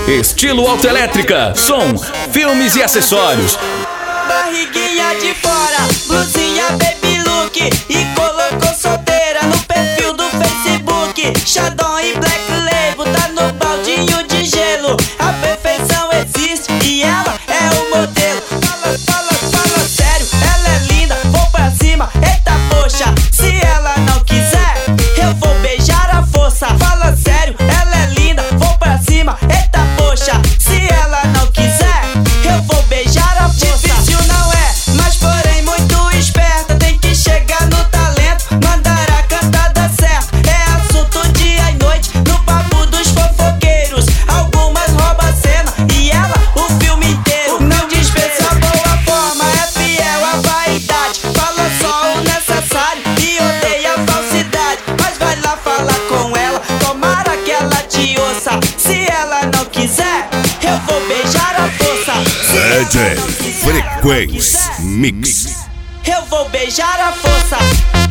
Estilo Autoelétrica, som, filmes e acessórios. Barriguinha de fora, blusinha baby look, e colocou solteira no perfil do Facebook. Xandão e Black Label, tá no baldinho de gelo. A perfeição existe e ela é o modelo. Fala sério, ela é linda, vou pra cima, eita poxa. Se ela não quiser, eu vou beijar a força. Fala sério, ela é linda, vou pra cima, eita poxa. Se ela não quiser, eu vou beijar a força. Difícil não é, mas porém muito esperta. Tem que chegar no talento, mandar a cantada certa. É assunto dia e noite, no papo dos fofoqueiros. Algumas roubam a cena e ela o filme inteiro. Não dispensa boa forma, é fiel à vaidade. Fala só o necessário e odeia a falsidade. Mas vai lá falar com ela, tomara que ela te ouça. Se ela não quiser, eu vou beijar a força. DJ Frequência Mix. Eu vou beijar a força.